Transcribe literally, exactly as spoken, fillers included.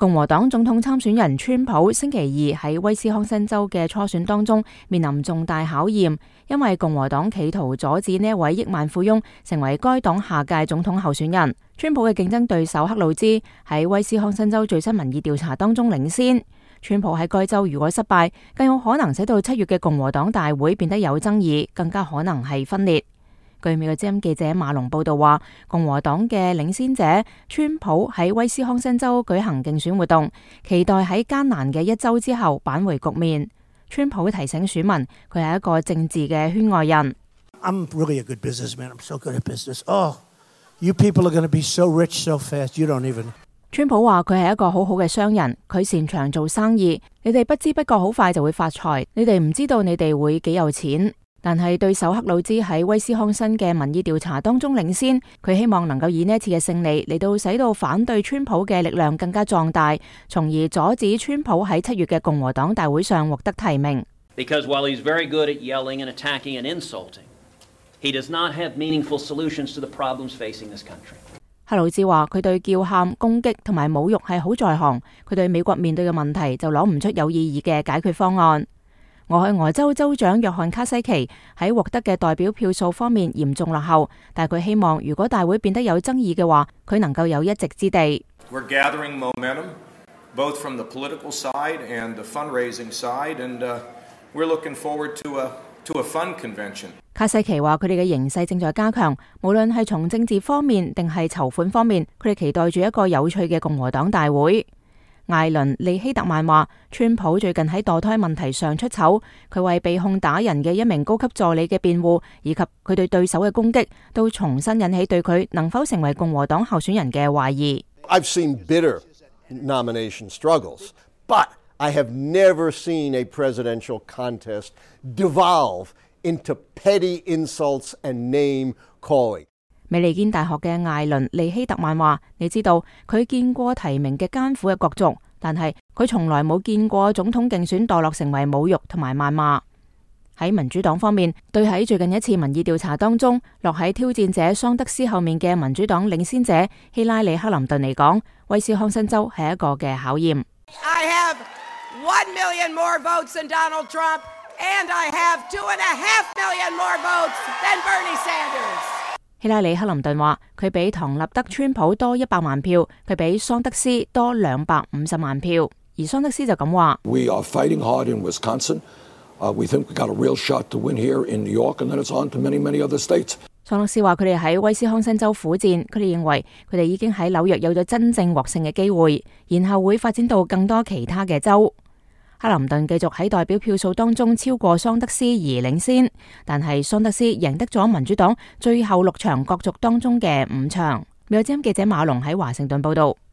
共和黨總統參選人川普星期二喺威斯康辛州嘅初選當中面臨重大考驗，因為共和黨企圖阻止呢一位億萬富翁成為該黨下屆總統候選人。川普嘅競爭對手克魯茲喺威斯康辛州最新民意調查當中領先。川普喺該州如果失敗，更有可能使到七月嘅共和黨大會變得有爭議，更加可能係分裂。據美國之音記者馬龍報道話，共和黨嘅領先者川普喺威斯康辛州舉行競選活動，期待喺艱難嘅一周之後扳回局面。川普提醒選民，佢係一個政治嘅圈外人。 I'm really a good businessman. I'm so good at business. Oh, you people are going to be so rich so fast. You don't even. 川普話佢係一個好好嘅商人，佢擅長做生意。你哋不知不覺好快就會發財，你哋唔知道你哋會幾有錢。但係對手克魯茲喺威斯康辛嘅民意調查當中領先，佢希望能夠以呢一次嘅勝利嚟到使到反對川普嘅力量更加壯大，從而阻止川普喺七月嘅共和黨大會上獲得提名。 Because while he's very good at yelling and attacking and insulting, he does not have meaningful solutions to the problems facing this country. 克魯茲話佢對叫喊、攻擊同埋侮辱係好在行，佢對美國面對嘅問題就攞唔出有意義嘅解決方案。俄亥俄州州長約翰卡西奇喺獲得嘅代表票數方面嚴重落後，但佢希望如果大會變得有爭議嘅話，佢能夠有一席之地。 We're gathering momentum, both from the political side and the fundraising side, and uh, we're looking forward to a to a fun convention. 卡西奇話佢哋嘅形勢正在加強，無論係從政治方面定係籌款方面，佢哋期待住一個有趣嘅共和黨大會。艾倫利希特曼話，川普最近喺墮胎問題上出醜，佢為被控打人嘅一名高級助理嘅辯護，以及佢對對手嘅攻擊，都重新引起對佢能否成為共和黨候選人嘅懷疑。 I've seen bitter nomination struggles, but I have never seen a presidential contest devolve into petty insults and name calling. 美利堅大學嘅艾倫利希特曼話，你知道佢見過提名嘅艱苦嘅角逐，但係佢從來冇見過總統競選墮落成為侮辱同埋謾罵。喺民主黨方面，對喺最近一次民意調查當中落喺挑戰者桑德斯後面嘅民主黨領先者希拉里克林頓嚟講，威斯康辛州係一個嘅考驗。 I have one million more votes than Donald Trump, and I have two and a half million more votes than Bernie Sanders. 希拉里克林頓話，佢比唐納德川普多一百萬票，佢比桑德斯多兩百五十萬票。而桑德斯就咁話 ：We are fighting hard in Wisconsin. Uh, we think we got a real shot to win here in New York, and then it's on to many, many other states. 桑德斯話佢哋喺威斯康辛州苦戰，佢哋認為佢哋已經喺紐約有咗真正獲勝嘅機會，然後會發展到更多其他嘅州。克林頓繼續喺代表票數當中超過桑德斯而領先，但係桑德斯贏得咗民主黨最後六場角逐當中嘅五場。美國之音記者馬龍喺華盛頓報道。